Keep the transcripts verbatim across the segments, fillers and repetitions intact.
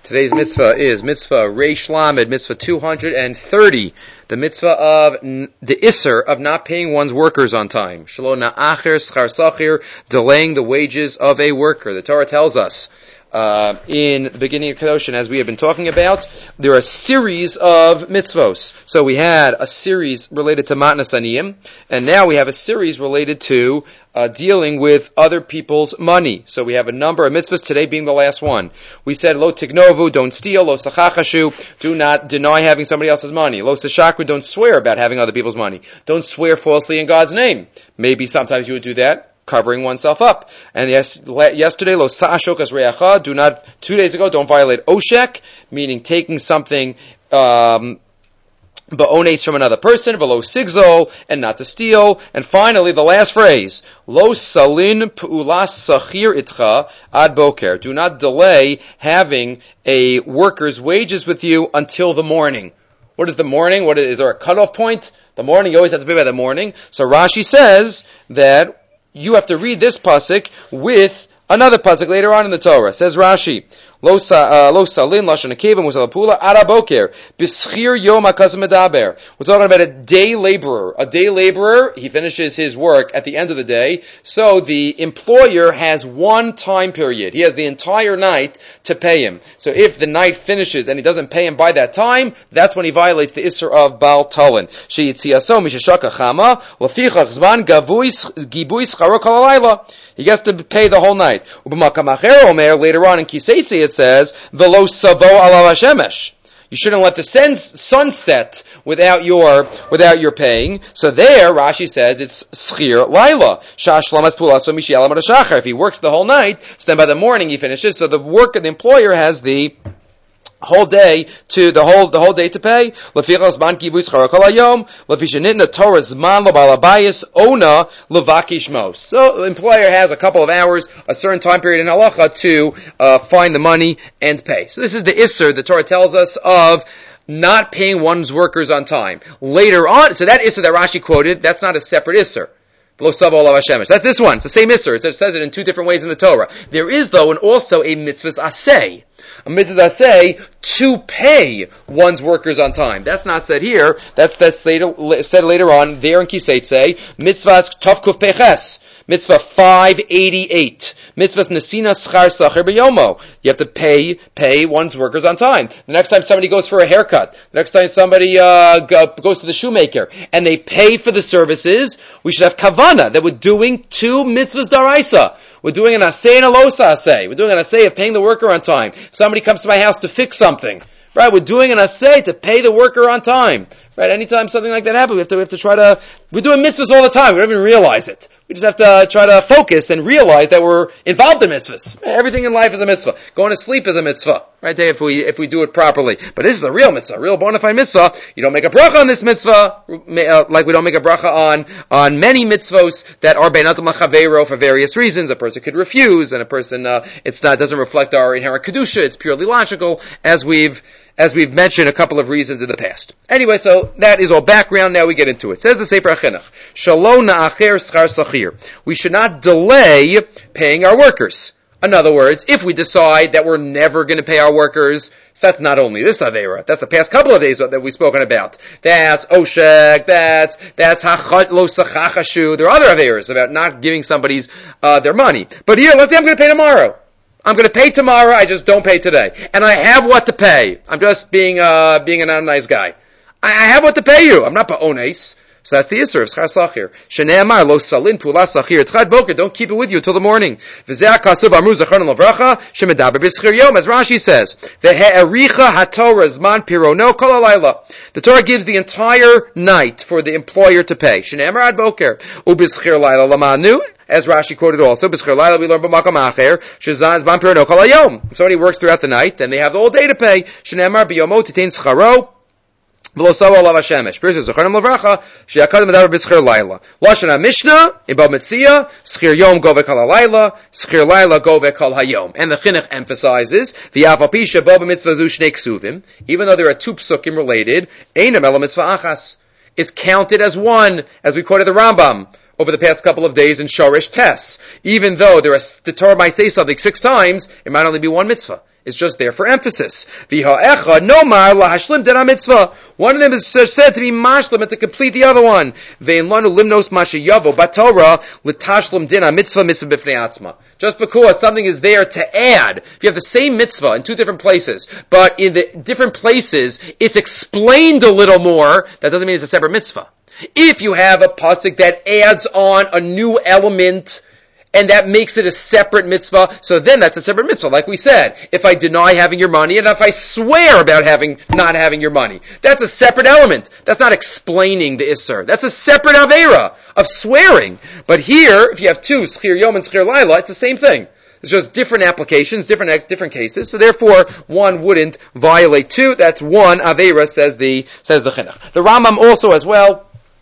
Today's mitzvah is mitzvah Reish Lamed, mitzvah two hundred thirty, the mitzvah of n- the Isser of not paying one's workers on time. Shelo na'acher schar sachir, delaying the wages of a worker. The Torah tells us uh, in the beginning of Kedoshim, as we have been talking about, there are a series of mitzvos. So we had a series related to Matnas Aniyim, and now we have a series related to Uh, dealing with other people's money. So we have a number of mitzvahs, today being the last one. We said, Lo tignovu, don't steal. Lo sachachashu, do not deny having somebody else's money. Lo seshakru, don't swear about having other people's money. Don't swear falsely in God's name. Maybe sometimes you would do that, covering oneself up. And yes, yesterday, Lo sa'ashokas re'acha, do not, two days ago, don't violate oshek, meaning taking something, um, ba'onates from another person, v'lo sigzol, and not to steal. And finally, the last phrase, lo salin pu'ulas sachir itcha ad boker. Do not delay having a worker's wages with you until the morning. What is the morning? What is, is there a cutoff point? The morning, you always have to pay by the morning. So Rashi says that you have to read this pasuk with another pasuk later on in the Torah. Says Rashi, Lo salin lashon akeva musalapula araboker b'schir yom hakazim medaber. We're talking about a day laborer. A day laborer, he finishes his work at the end of the day. So the employer has one time period. He has the entire night to pay him. So if the night finishes and he doesn't pay him by that time, that's when he violates the Isser of Baal Talin. She'itziaso mishashaka chama lefichach zman gavui gibui scharo kol halayla. He gets to pay the whole night. Later on in Kiseitzi it says, Velo savo ala hashemesh. You shouldn't let the sun set without your without your paying. So there, Rashi says it's schir laila. Shashlamas pulaso mishialam shachar. If he works the whole night, so then by the morning he finishes. So the work of the employer has the whole day to the whole the whole day to pay. Lefichas man kivus charakol hayom. Lefishenitna Torah zman lobalabayis ona levakish mos. So the employer has a couple of hours, a certain time period in halacha to uh, find the money and pay. So this is the isser the Torah tells us of not paying one's workers on time. Later on, so that isser that Rashi quoted, that's not a separate isser. That's this one. It's the same isser. It says it in two different ways in the Torah. There is though, and also a mitzvahs aseh. A mitzvah say to pay one's workers on time. That's not said here. That's that's later, said later on there in Kiseitze. Mitzvahs Tavkuf Peches. Mitzvah five eighty-eight. Mitzvahs Nesina Schar Sacher B'yomo. You have to pay pay one's workers on time. The next time somebody goes for a haircut, the next time somebody uh, go, goes to the shoemaker, and they pay for the services, we should have kavana that we're doing two mitzvahs daraisa. We're doing an asay and a losa asay. We're doing an asay of paying the worker on time. If somebody comes to my house to fix something, right? We're doing an asay to pay the worker on time, right? Anytime something like that happens, we have to we have to try to. We're doing mitzvahs all the time. We don't even realize it. We just have to try to focus and realize that we're involved in mitzvahs. Everything in life is a mitzvah. Going to sleep is a mitzvah, right? If we if we do it properly. But this is a real mitzvah, a real bona fide mitzvah. You don't make a bracha on this mitzvah, like we don't make a bracha on on many mitzvos that are beinatam lachaveiro for various reasons. A person could refuse, and a person uh, it's not doesn't reflect our inherent kedusha. It's purely logical, as we've as we've mentioned a couple of reasons in the past. Anyway, so that is all background. Now we get into it. It says the Sefer HaChinuch, Shalo na'acher schar sachir. We should not delay paying our workers. In other words, if we decide that we're never going to pay our workers, so that's not only this Aveira, that's the past couple of days that we've spoken about. That's Oshek, that's, that's Hachat Lo Sachachashu. There are other Aveiras about not giving somebody's, uh, their money. But here, let's say I'm going to pay tomorrow. I'm going to pay tomorrow, I just don't pay today. And I have what to pay. I'm just being, uh, being a not nice guy. I, I have what to pay you. I'm not ba'ones. So that's the Yisr of Schar Sachir. Shene'amar lo salin pu'ulas sachir etchad boker. Don't keep it with you till the morning. V'zeh ha'kasuv amru zachron l'vracha shemedaber b'schir yom. As Rashi says, v'he'ericha ha'torah zman pirono kol halayla. The Torah gives the entire night for the employer to pay. Shene'amar ad boker. U'b'schir layla lamanu. As Rashi quoted also, b'schir layla we learn b'makam acher shezan zman pirono kol hayom. If somebody works throughout the night, then they have the whole day to pay. Shene'amar b'yomo titein scharo. Lashon Mishnah in Bava Metzia, Schir Yom Govek Kol Halayla, Schir Layla Govek Kol Hayom. And the Chinuch emphasizes the Afapisha Bava Mitzvah Zu Shnei Ksuvim. Even though there are two psukim related, Einam Ela Mitzvah Achas. It's counted as one, as we quoted the Rambam over the past couple of days in Shorish Tes. Even though there are, the Torah might say something six times, it might only be one mitzvah. It's just there for emphasis. V'ha'echa nomar lahashlim dena mitzvah. One of them is said to be mashlim and to complete the other one. Ve'in lanu limnos mashayavo batorah l'tashlim dena mitzvah mitzvah b'fnei atzma. Just because something is there to add. If you have the same mitzvah in two different places, but in the different places it's explained a little more, that doesn't mean it's a separate mitzvah. If you have a pasuk that adds on a new element, and that makes it a separate mitzvah, so then that's a separate mitzvah. Like we said, if I deny having your money, and if I swear about having, not having your money, that's a separate element. That's not explaining the Isser. That's a separate Aveira of swearing. But here, if you have two, Schir Yom and Schir Laila, it's the same thing. It's just different applications, different different cases. So therefore, one wouldn't violate two. That's one Aveira, says the says the Chinuch. The Rambam also, as well,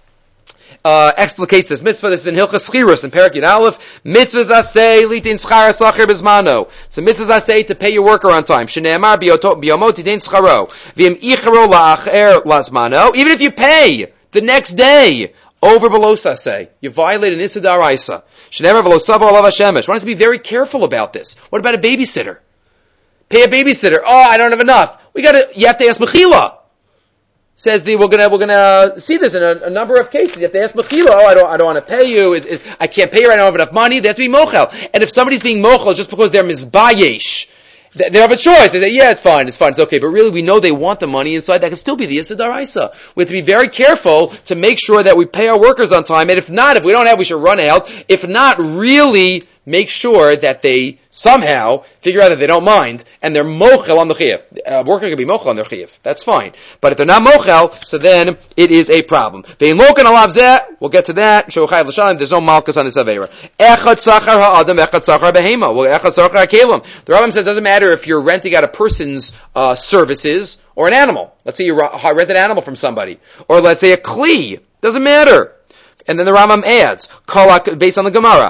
uh, explicates this mitzvah. This is in Hilchas Schirus in Perek Yud Aleph. Mitzvahs asay litin schar sacher bezmano. So mitzvahs asay to pay your worker on time. Shene'emar biyomot yitin scharo v'im icharo la'acher lazmano. Even if you pay the next day over below saseh, you violate an issa d'oraisa. Shene'emar v'lo savo alav hashemesh. One has to be very careful about this. What about a babysitter? Pay a babysitter. Oh, I don't have enough. We gotta. You have to ask mechila. Says the we're gonna we're gonna see this in a, a number of cases. You have to ask mechila. Oh, I don't I don't want to pay you. It, it, I can't pay you. I don't have enough money. They have to be mochel. And if somebody's being mochel just because they're mizbayesh, they, they have a choice. They say, yeah, it's fine, it's fine, it's okay. But really, we know they want the money inside. That could still be the Issa D'Oraisa. We have to be very careful to make sure that we pay our workers on time. And if not, if we don't have, we should run out. If not, really make sure that they somehow figure out that they don't mind, and they're mochel on the chiyuv. A worker can be mochel on their chiyuv. That's fine. But if they're not mochel, so then it is a problem. Ve'in loken alav zeh, we'll get to that. Shochayev l'shalim, there's no malchus on this avera. Echad sachar ha'adam, echad sachar behema. Well, echad sachar ha'kelim. The Rambam says it doesn't matter if you're renting out a person's uh, services or an animal. Let's say you rent an animal from somebody. Or let's say a kli. Doesn't matter. And then the Rambam adds, based on the Gemara,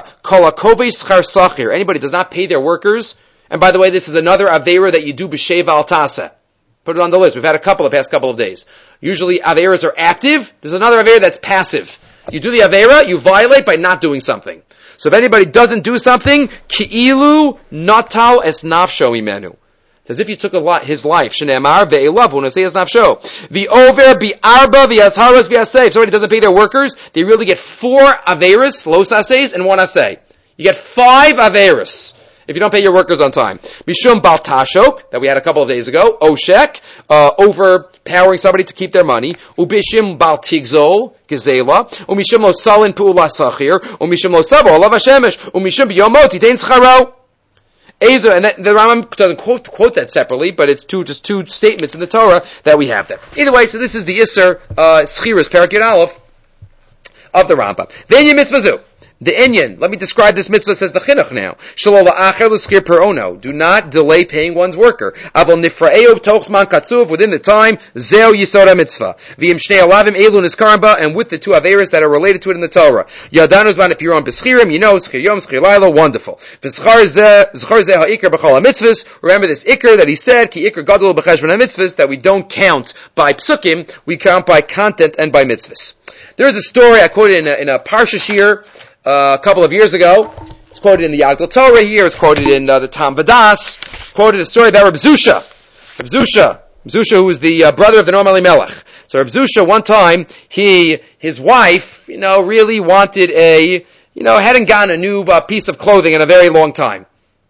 anybody does not pay their workers. And by the way, this is another Aveira that you do b'sheva al tasa. Put it on the list. We've had a couple the past couple of days. Usually Aveiras are active. There's another Aveira that's passive. You do the Aveira, you violate by not doing something. So if anybody doesn't do something, ki'ilu natal es nafsho imenu. As if you took a lot, his life. Shne'emar ve'elav u'nasei nafsho. V'over bi'arba v'yazharos v'yasei. If somebody doesn't pay their workers, they really get four averis, los aseis, and one asei. You get five averis if you don't pay your workers on time. Mishum bal tashok, that we had a couple of days ago. Oshek, uh, overpowering somebody to keep their money. Ubishim bal tigzol, gezela. Umishum lo salin pu'ula sachir. Umishum lo sabo alav hashemesh. Umishum b'yomot yitein scharo. Ezer, and that, the Rambam doesn't quote, quote that separately, but it's two, just two statements in the Torah that we have there. Either way, so this is the Isser, uh, Schiras, Perek Yud Aleph, of the Rambam. V'inyan mitzvah zu. The Inyan, let me describe this mitzvah, says the Chinuch now. Shelo la'acher l'skir per ono. Do not delay paying one's worker. Avol nifra'eo b'toch zman katzuv, within the time, zeo yisod mitzvah. V'im shnei alavim elu nizkarim ba, and with the two averas that are related to it in the Torah. Yadanu zman epiron b'schirim, you know, schir yom, schir laila, wonderful. V'schar zeh, zchar zeh ha'ikr b'chol ha'mitzvahs. Remember this ikr that he said, ki ikr gadol b'cheshbon ha'mitzvahs, that we don't count by psukim, we count by content and by mitzvahs. There is a story I quoted in a, in a Parsha Shir, Uh, a couple of years ago. It's quoted in the Yagdal Torah here. It's quoted in uh, the Tam Vadas. Quoted a story about Reb Zusha. Reb Zusha. Reb Zusha, who was the uh, brother of the Noam Elimelech. So Reb Zusha, one time, he, his wife, you know, really wanted a, you know, hadn't gotten a new uh, piece of clothing in a very long time.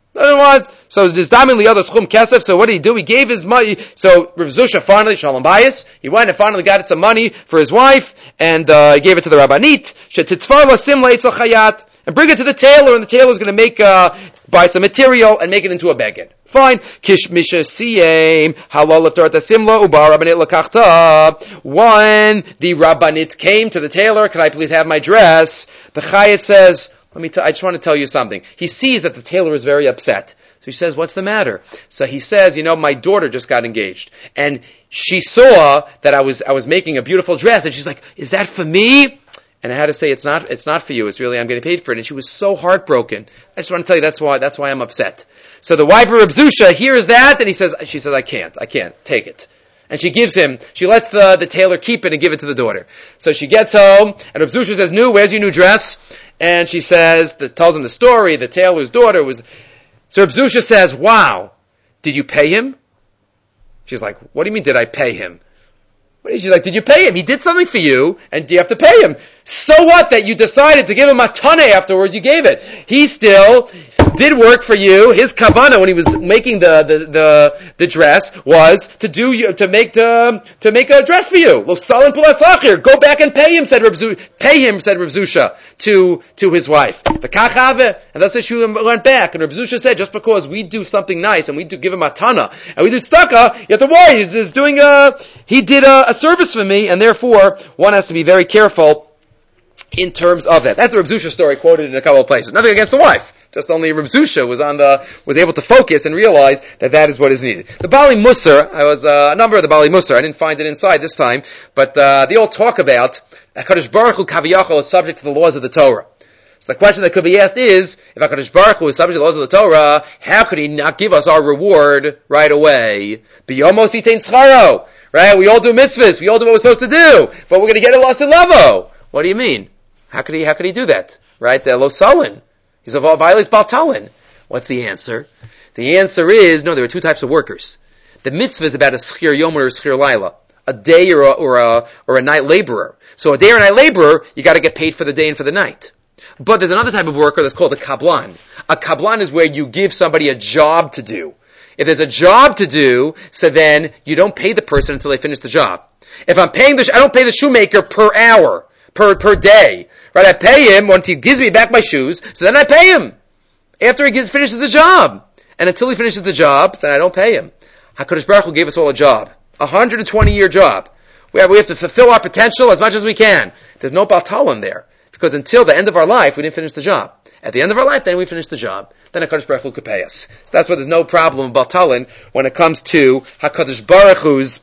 So this damin liyada schum kesef. So what did he do? He gave his money. So Rav Zusha finally, Shalom Bayis, he went and finally got some money for his wife, and uh, he gave it to the Rabbanit. Shetitzvar lasim leitzel chayat, and bring it to the tailor, and the tailor is going to make uh, buy some material and make it into a beged. Fine. Kish misha siyem halal leftar tasimla ubar rabbanit lakachta. When the Rabbanit came to the tailor, can I please have my dress? The Chayat says, Let me. T- I just want to tell you something. He sees that the tailor is very upset. So he says, what's the matter? So he says, you know, my daughter just got engaged. And she saw that I was I was making a beautiful dress. And she's like, is that for me? And I had to say, it's not it's not for you. It's really, I'm getting paid for it. And she was so heartbroken. I just want to tell you, that's why that's why I'm upset. So the wife of Reb Zusha hears that, and he says, she says, I can't. I can't. Take it. And she gives him, she lets the, the tailor keep it and give it to the daughter. So she gets home, and Reb Zusha says, "Nu, where's your new dress?" And she says, the, tells him the story, the tailor's daughter was... So Reb Zusha says, wow, did you pay him? She's like, what do you mean, did I pay him? She's like, did you pay him? He did something for you, and do you have to pay him? So what that you decided to give him a tane afterwards, you gave it. He still did work for you. His kavanah when he was making the, the, the, the dress was to do you, to make the, to make a dress for you. Lo salin pulasachir. Go back and pay him, said Reb Zu, pay him, said Reb Zusha to, to his wife. The kachave, and that's why she went back. And Reb Zusha said, just because we do something nice and we do give him a tana, and we do tzedakah, you have to worry, he's, he's doing a, he did a, a service for me, and therefore, one has to be very careful in terms of that. That's the Reb Zusha story quoted in a couple of places. Nothing against the wife. Just only Reb Zusha was on the, was able to focus and realize that that is what is needed. The Bali Musar, I was, uh, a number of the Bali Musar, I didn't find it inside this time, but, uh, they all talk about, HaKadosh Baruch Hu Kaviyachol is subject to the laws of the Torah. So the question that could be asked is, if HaKadosh Baruch Hu is subject to the laws of the Torah, how could he not give us our reward right away? B'yomos yitein scharo. Right? We all do mitzvahs, we all do what we're supposed to do, but we're gonna get a loss in lavo. What do you mean? How could he, how could he do that? Right? The lo salin. He's a violates baltalin. What's the answer? The answer is, no, there are two types of workers. The mitzvah is about a schir yom or a schir laila. A day or a, or a, or a night laborer. So a day or a night laborer, you gotta get paid for the day and for the night. But there's another type of worker that's called a kablan. A kablan is where you give somebody a job to do. If there's a job to do, so then you don't pay the person until they finish the job. If I'm paying the, I don't pay the shoemaker per hour, per, per day. Right? I pay him once he gives me back my shoes, so then I pay him. After he gets, finishes the job. And until he finishes the job, then I don't pay him. HaKadosh Baruch Hu gave us all a job. A one hundred twenty year job. We have, we have to fulfill our potential as much as we can. There's no baltalim there. Because until the end of our life, we didn't finish the job. At the end of our life, then we finish the job. Then HaKadosh Baruch Hu could pay us. So that's why there's no problem about talin when it comes to HaKadosh Baruch Hu's,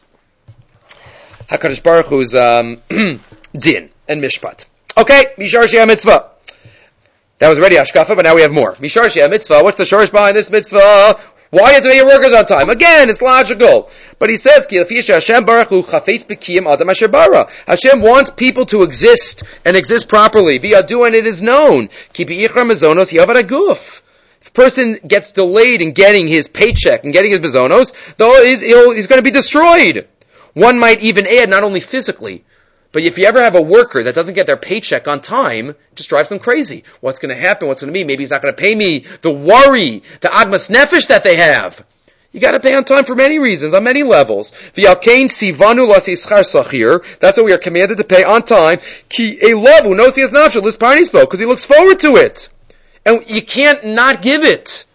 HaKadosh Baruch Hu's, um, din and mishpat. Okay, Mishar Shia Mitzvah. That was already Ashkafa, but now we have more. Mishar Shia Mitzvah. What's the shorish behind this mitzvah? Why you have to pay your workers on time? Again, it's logical. But he says, Hashem Baruch Hu chafetz b'kiyam adam asher bara. Hashem wants people to exist and exist properly. V'yadu, and it is known. Ki bi'ichra mezonos yavad aguf. If a person gets delayed in getting his paycheck and getting his mezonos, though he's, he's going to be destroyed. One might even add, not only physically, but if you ever have a worker that doesn't get their paycheck on time, it just drives them crazy. What's going to happen? What's going to be? Maybe he's not going to pay me. The worry, the agmas nefesh that they have. You got to pay on time for many reasons, on many levels. V'yalkein sivanu l'asischar sachir. That's what we are commanded to pay on time. Ki elavu knows he has nafshel this party spoke because he looks forward to it, and you can't not give it.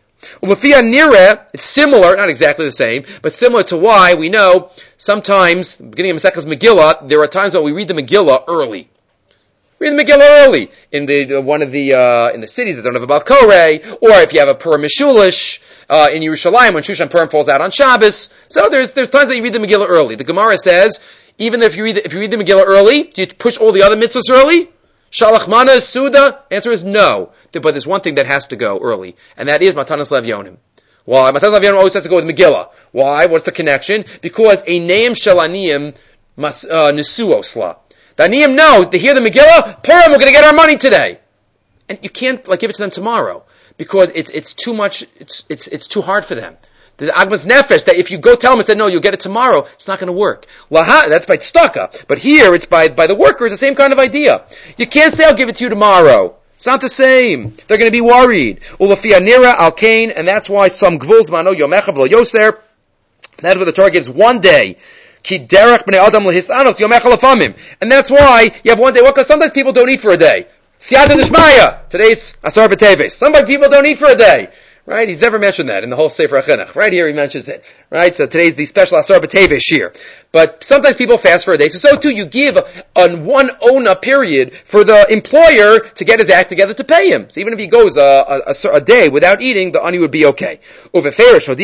It's similar, not exactly the same, but similar to why we know sometimes, beginning of Maseches Megillah, there are times when we read the Megillah early. Read the Megillah early in the uh, one of the uh, in the cities that don't have a Baal Koreh, or if you have a Purim Mishulish uh, in Yerushalayim when Shushan Purim falls out on Shabbos. So there's there's times that you read the Megillah early. The Gemara says even if you read the, if you read the Megillah early, do you push all the other mitzvahs early? Shalach mana is Suda? Answer is no. But there's one thing that has to go early, and that is Matanas Lev Yonim. Why? Matanas Lev Yonim always has to go with Megillah. Why? What's the connection? Because a name shalaniyim mas nesuosla. The aniyim know to hear the Megillah. Purim, we're going to get our money today, and you can't like give it to them tomorrow because it's it's too much. It's it's it's too hard for them. The Agmas Nefesh, that if you go tell them and say, no, you'll get it tomorrow, it's not going to work. Laha, that's by tzedakah. But here, it's by, by the worker, it's the same kind of idea. You can't say, I'll give it to you tomorrow. It's not the same. They're going to be worried. Ulafia nira al kain, and that's why some gvuls mano yomecha v'lo yoser. That's what the Torah gives one day. Ki derech b'nei adam lehisanos yomecha lefamim. And that's why you have one day. Well, because sometimes people don't eat for a day. Siyata d'shmaya. Today's Asar B'Teves. Sometimes people don't eat for a day. Right? He's never mentioned that in the whole Sefer HaChinuch. Right here he mentions it. Right? So today's the special Asar B'Teves year. But sometimes people fast for a day. So so too you give on one ona period for the employer to get his act together to pay him. So even if he goes a, a, a, a day without eating, the ani would be okay. And here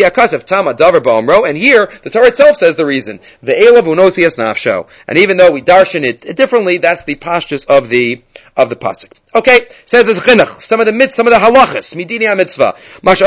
the Torah itself says the reason. And even though we darshan it differently, that's the pashtus of the of the pasuk. Okay, says this chinuch, some of the mitzvah, some of the halachas, midini ha-mitzvah.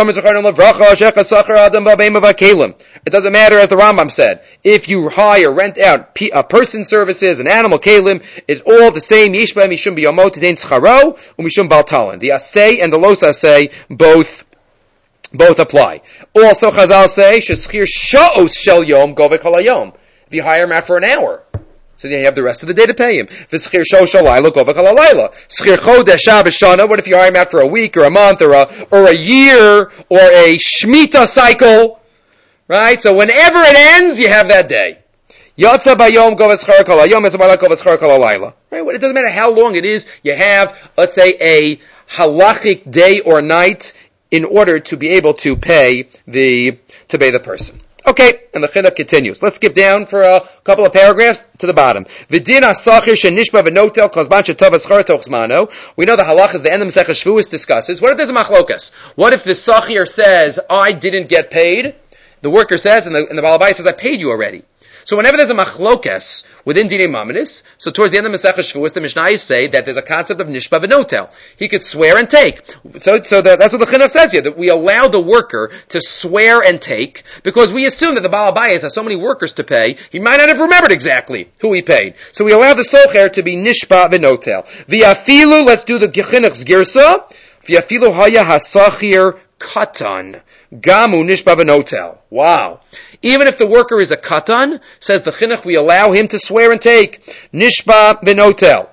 It doesn't matter, as the Rambam said, if you hire, rent out a person services, an animal kalim, it's all the same. Yishba mishum biyomot tedein scharo umishum baltalan. The asay and the los asay both Both apply. Also, Chazal say, Sheschir sha'os shel yom govek halayom. If you hire him out for an hour, so then you have the rest of the day to pay him. V'schir sha'os shalayla govek halayla. Schir chodesh Shabbos shana. What if you hire him out for a week or a month or a or a year or a Shemitah cycle? Right? So whenever it ends, you have that day. Yatsa bayom govek schar halayom. Yatsa bayom govek schar halayla. Right? It doesn't matter how long it is. You have, let's say, a halachic day or night in order to be able to pay the to pay the person. Okay, and the chinuch continues. Let's skip down for a couple of paragraphs to the bottom. V'din asachir shenishba v'notel kozban shetov aschar tochzmano. We know the halachas, the end of Masechah Shvuos discusses. What if there's a machlokas? What if the sachir says, I didn't get paid? The worker says, and the, and the balabai says, I paid you already. So whenever there's a machlokas within Dinei Mamonis, so towards the end of Masechah Shvuos, the Mishnayos say that there's a concept of nishba v'notel. He could swear and take. So, so the, that's what the chinuch says here, that we allow the worker to swear and take, because we assume that the Baal Habayis has so many workers to pay, he might not have remembered exactly who he paid. So we allow the socher to be nishba v'notel. V'yafilu, let's do the chinuch's girsa, v'yafilu haya hasachir katan. Gamu nishba v'notel. Wow. Even if the worker is a katan, says the chinuch, we allow him to swear and take. Nishba v'notel.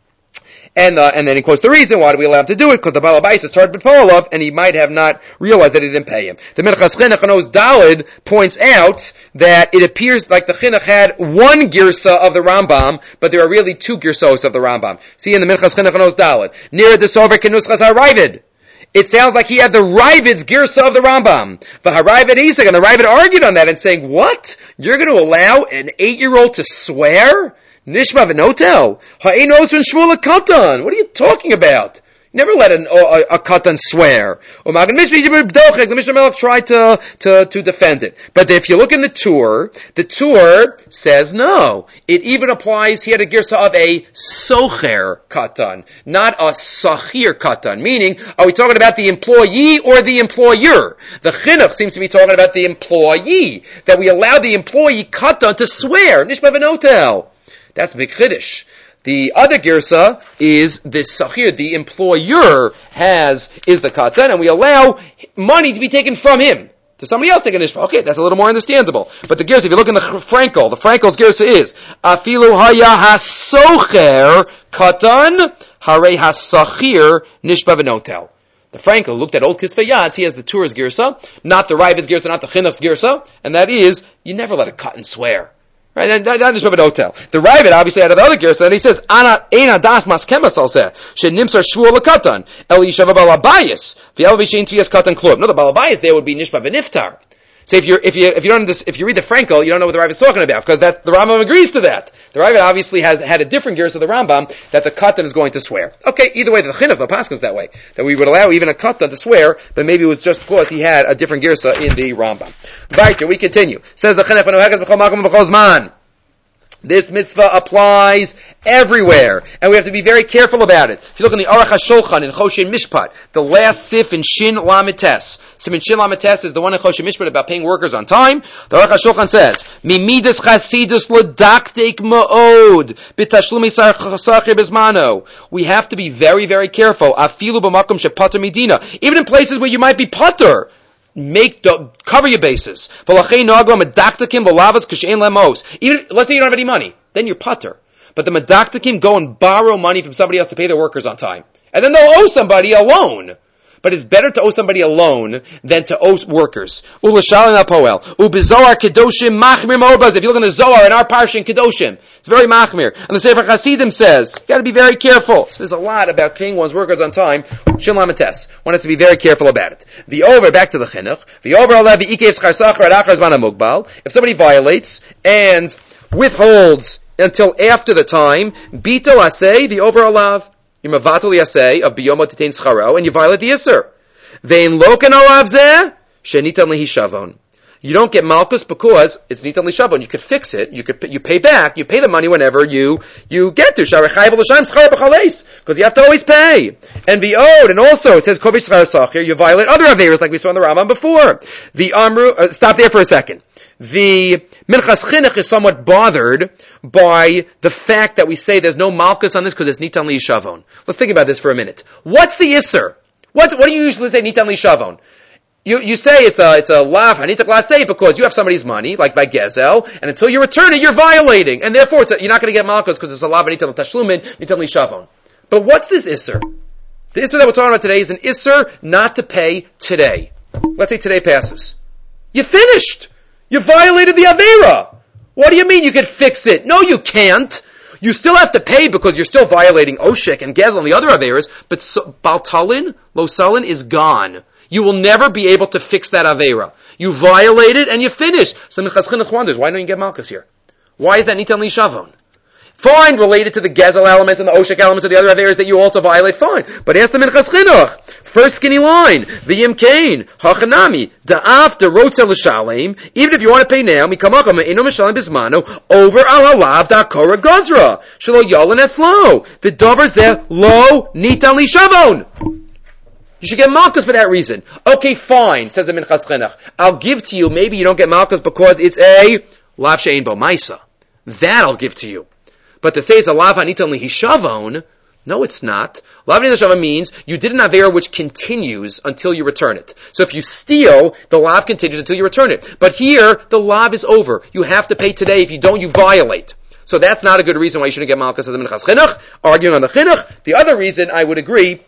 And, uh, and then he quotes the reason why do we allow him to do it, because the Baal Habayis is started b'polov, and he might have not realized that he didn't pay him. The Minchas Chinuch on Oz Daled points out that it appears like the chinuch had one girsa of the Rambam, but there are really two girsos of the Rambam. See in the Minchas Chinuch on Oz Daled. Near the Sover Kenuschas HaRavid. It sounds like he had the Ravid's girsa of the Rambam. The Haravid Isaac, and the Ravid argued on that and saying, what? You're going to allow an eight-year-old to swear? Nishma v'notel? Ha'ein osrin shvul katan. What are you talking about? You never let an, a, a katan swear. The Mishnah Melech tried to, to, to defend it. But if you look in the Tur, the Tur says no. It even applies, he had a girsa of a socher katan, not a sachir katan. Meaning, are we talking about the employee or the employer? The chinuch seems to be talking about the employee, that we allow the employee katan to swear. Nishma v'notel. That's big chiddush. The other girsa is the sachir, the employer has, is the katan, and we allow money to be taken from him to somebody else taking nishpa. Okay, that's a little more understandable. But the girsa, if you look in the Frankel, the Frankel's girsa is, afilu haya hasocher katan, hare hasachir nishpa v'notel. The Frankel looked at old Kisvei Yatz, he has the Tur's girsa, not the Ravid's girsa, not the Chinuch's girsa, and that is, you never let a katan swear. Right, and not just Rabbi Hotel. The Ravid obviously had the other girsa, and he says, "Ana ena das maskemas alseh shenimsar shvuah lekatan el yishava balabayis v'el v'shein tvias katan klub." No, the balabayis there would be nishba v'niftar. So if you if you if you don't this, if you read the Frankel, you don't know what the Ravid is talking about because that the Rambam agrees to that. The Ravid obviously has had a different girsa of the Rambam that the katan is going to swear. Okay, either way, the chinuch the paskas that way that we would allow even a katan to swear, but maybe it was just because he had a different girsa in the Rambam. Right, we continue. Says the chinuch v'noheches b'chol makom v'chol zman. This mitzvah applies everywhere, and we have to be very careful about it. If you look in the Aruch HaShulchan in Choshen Mishpat, the last sif in Shin Lametes, sif in Shin Lametes is the one in Choshen Mishpat about paying workers on time. The Aruch HaShulchan says, "Mimidas chasidus l'daktek ma'od b'tashlumi sachir bezmano." We have to be very, very careful. Afilu b'makom shepater midina, even in places where you might be pater. Make the, cover your bases. Even let's say you don't have any money, then you're putter. But the medaktakim go and borrow money from somebody else to pay their workers on time, and then they'll owe somebody a loan. But it's better to owe somebody a loan than to owe workers. If you look in the Zohar in our parsha in Kedoshim, it's very machmir. And the Sefer Hasidim says, you got to be very careful. So there's a lot about paying one's workers on time. Shin Lametes. One has to be very careful about it. The over, back to the chinuch. The over if somebody violates and withholds until after the time, bito asay, the over alav. You're mavatal yaseh of biyom tetein scharo, and you violate the iser. Vein loken alav zeh shenitan lehishavon. You don't get malchus because it's nitan lehishavon. You could fix it. You could you pay back. You pay the money whenever you you get to sharechayv l'shaim scharo b'chaleis because you have to always pay and be owed. And also it says kovish schar sachir. You violate other averos like we saw in the Rambam before. The amru. Uh, stop there for a second. The Minchas Chinuch is somewhat bothered by the fact that we say there's no malchus on this because it's nitan liyishavon. Let's think about this for a minute. What's the iser? What, what do you usually say nitan liyishavon? You, you say it's a, it's a lav hanita glasei because you have somebody's money, like by gezel, and until you return it, you're violating. And therefore, it's a, you're not going to get malchus because it's a lav hanita l'tashlumin, nita l'shavon. But what's this isser? The isser that we're talking about today is an isser not to pay today. Let's say today passes. You finished. You violated the avera. What do you mean you can fix it? No, you can't. You still have to pay because you're still violating Oshek and Gezel and the other averas, but so, Baltalin, Losalin is gone. You will never be able to fix that avera. You violated and you finished. So Minchas Chinuch wonders, why don't you get Malchus here? Why is that Nitan Li Shavon? Fine, related to the Gezel elements and the Oshek elements of the other averas that you also violate, fine. But ask the Minchas Chinuch. First skinny line, the Yimkain, Hachanami, Da'af, Derotzel L'Shalem, even if you want to pay now, Mikamacham, Eino Mishalem Bismano, over Al Halav, Da'kora Gozra, Shalo Yolan Etzlo, the Dover Zeh, Lo, Nitan Li Shavon. You should get Malchus for that reason. Okay, fine, says the Minchas Chinuch. I'll give to you, maybe you don't get Malchus because it's a Lav She'ein Bo Maisa. That I'll give to you. But to say it's a Lav HaNitan Li Hishavon, no, it's not. Lav HaNitan Li Hishavon means you did an Avera which continues until you return it. So if you steal, the Lav continues until you return it. But here, the Lav is over. You have to pay today. If you don't, you violate. So that's not a good reason why you shouldn't get Malchus as the Minchas Chinuch, arguing on the Chinuch. The other reason, I would agree,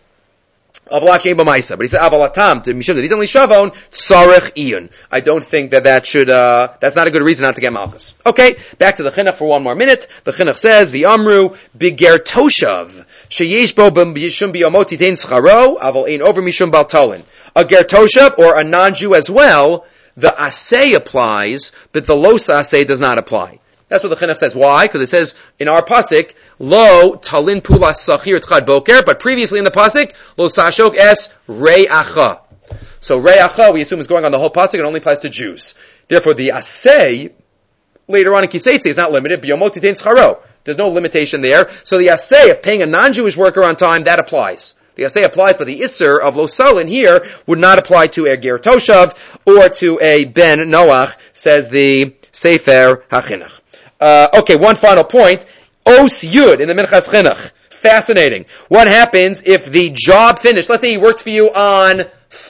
of Lav She'ein Bo Maisa. But he said, Avalatam, to Mishum Nitan Li Shavon, Tzarech Iyun. I don't think that that should, uh, that's not a good reason not to get Malchus. Okay, back to the Chinuch for one more minute. The Chinuch says, V'amru, Biger Toshav, Sheyesh Bo B'yishum B'yomot Titein Scharo, Aval Ein Over Mishum Baltolin. A Ger Toshav, or a non-Jew as well, the Asay applies, but the Losa Asay does not apply. That's what the Chinuch says. Why? Because it says in our pasuk, Lo talin pulas sachir tzchad boker, but previously in the pasuk, Lo sashok es re'acha. So re'acha, we assume, is going on the whole pasuk and only applies to Jews. Therefore, the asay later on in Kiseitse is not limited. B'yomot titein scharo. There's no limitation there. So the asay of paying a non-Jewish worker on time, that applies. The asay applies, but the isser of Lo Salin here would not apply to a ger toshav or to a ben Noach, says the Sefer HaChinuch. Uh, okay, one final point. Os Yud in the Minchas Chinuch. Fascinating. What happens if the job finished? Let's say he worked for you on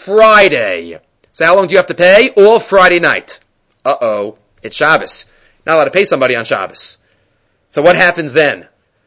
Friday. So how long do you have to pay? All Friday night. Uh-oh. It's Shabbos. Not allowed to pay somebody on Shabbos. So what happens then?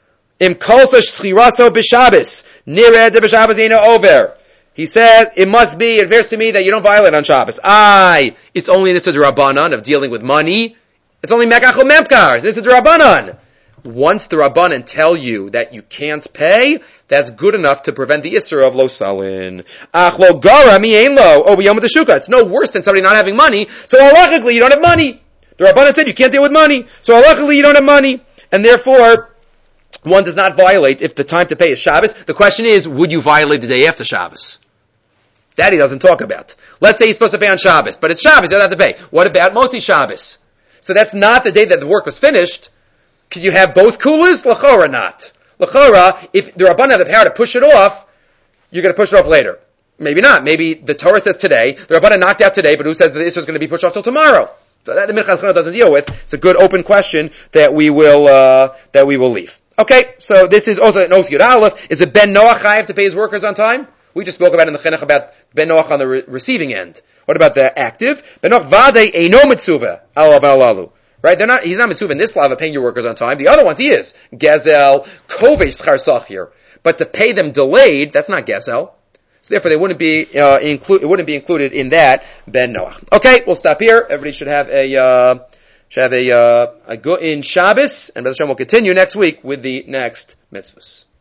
Im kolsa shchiraso b'Shabbos. Nired b'Shabbos eno over. He said, it must be, it appears to me that you don't violate on Shabbos. Aye. It's only an issur d'Rabbanan of dealing with money. It's only mekach u'memkar. This is the Rabbanan. Once the Rabbanan tell you that you can't pay, that's good enough to prevent the Isser of Lo Salin. Ach lo gara mi ein lo o b'yom ha'shuka. It's no worse than somebody not having money. So halachically you don't have money. The Rabbanan said you can't deal with money. So halachically you don't have money. And therefore, one does not violate if the time to pay is Shabbos. The question is, would you violate the day after Shabbos? That he doesn't talk about. Let's say he's supposed to pay on Shabbos, but it's Shabbos, you don't have to pay. What about Motzi Shabbos? So that's not the day that the work was finished. Could you have both kulas? L'chora not. L'chora, if the Rabbanan have the power to push it off, you're going to push it off later. Maybe not. Maybe the Torah says today, the Rabbanan knocked out today, but who says that this is going to be pushed off till tomorrow? So that the Minchas Chinuch doesn't deal with. It's a good open question that we will, uh, that we will leave. Okay, so this is also an Os Yud Aleph. Is it Ben Noach chayav to pay his workers on time? We just spoke about in the Chinuch about Ben Noach on the re- receiving end. What about the active? Ben Noach vade eino mitzuva alav alalu. Right? They're not. He's not mitzuva in this law of paying your workers on time. The other ones he is gezel kovesh schar sachir. But to pay them delayed, that's not gezel. So therefore, they wouldn't be uh, include. It wouldn't be included in that Ben Noach. Okay, we'll stop here. Everybody should have a uh, should have a uh, a go in Shabbos, and B'ezras Hashem will continue next week with the next mitzvahs.